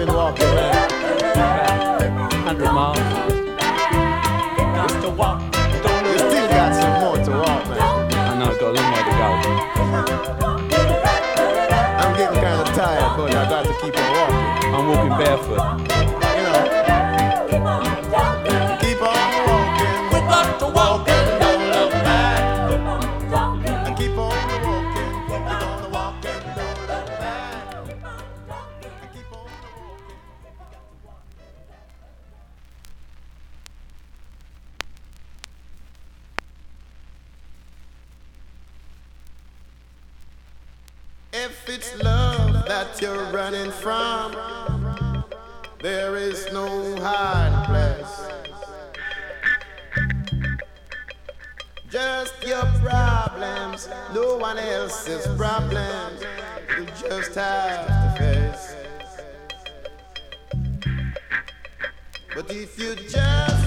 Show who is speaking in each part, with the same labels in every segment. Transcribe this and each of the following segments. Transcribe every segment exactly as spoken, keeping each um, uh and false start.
Speaker 1: been walking, man?
Speaker 2: one hundred miles.
Speaker 3: Just to walk.
Speaker 1: You still got some more to walk, man.
Speaker 2: I know, I've got a long way to go.
Speaker 1: I'm getting kind of tired, but I got to keep on walking.
Speaker 2: I'm walking barefoot.
Speaker 1: You know. Keep on walking.
Speaker 3: We got to walk and don't look back.
Speaker 1: And keep on walking. Keep on walking. Don't look back. And keep on walking. If it's love that you're running from, there is no hiding place. Just your problems, no one else's problems. You just have to face. But if you just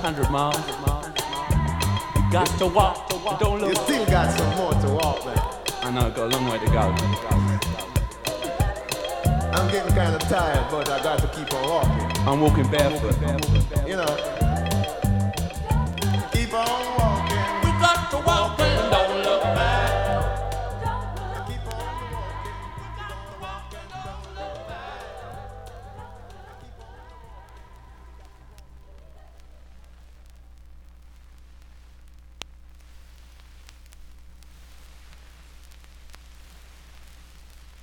Speaker 2: Hundred miles. You got to walk. Don't
Speaker 1: You
Speaker 2: look.
Speaker 1: still got some more to walk, man.
Speaker 2: I know, got a long way to go.
Speaker 1: I'm getting kind of tired, but I got to keep on walking.
Speaker 2: I'm walking barefoot.
Speaker 1: You know. Keep on